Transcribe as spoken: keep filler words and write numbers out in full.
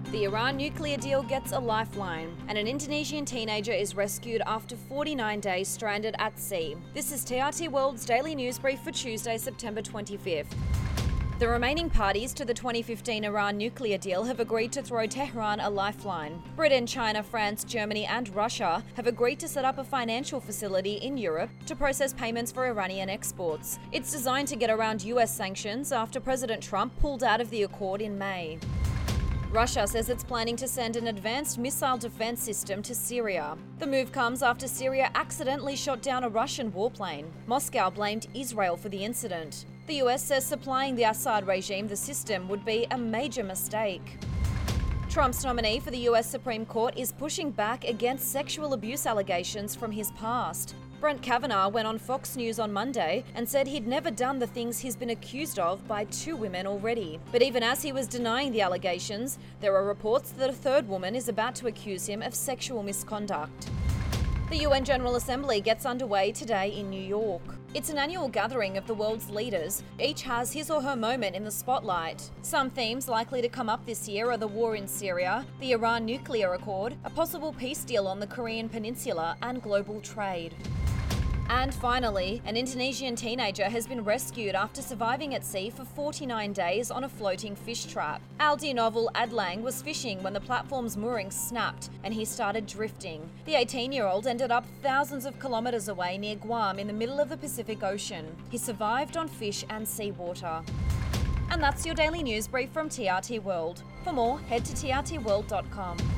The Iran nuclear deal gets a lifeline, and an Indonesian teenager is rescued after forty-nine days stranded at sea. This is T R T World's daily news brief for Tuesday, September twenty-fifth. The remaining parties to the twenty fifteen Iran nuclear deal have agreed to throw Tehran a lifeline. Britain, China, France, Germany and Russia have agreed to set up a financial facility in Europe to process payments for Iranian exports. It's designed to get around U S sanctions after President Trump pulled out of the accord in May. Russia says it's planning to send an advanced missile defense system to Syria. The move comes after Syria accidentally shot down a Russian warplane. Moscow blamed Israel for the incident. The U S says supplying the Assad regime the system would be a major mistake. Trump's nominee for the U S Supreme Court is pushing back against sexual abuse allegations from his past. Brett Kavanaugh went on Fox News on Monday and said he'd never done the things he's been accused of by two women already. But even as he was denying the allegations, there are reports that a third woman is about to accuse him of sexual misconduct. The U N General Assembly gets underway today in New York. It's an annual gathering of the world's leaders. Each has his or her moment in the spotlight. Some themes likely to come up this year are the war in Syria, the Iran nuclear accord, a possible peace deal on the Korean Peninsula, and global trade. And finally, an Indonesian teenager has been rescued after surviving at sea for forty-nine days on a floating fish trap. Aldi Novel Adlang was fishing when the platform's mooring snapped and he started drifting. The eighteen-year-old ended up thousands of kilometres away near Guam in the middle of the Pacific Ocean. He survived on fish and seawater. And that's your daily news brief from T R T World. For more, head to T R T world dot com.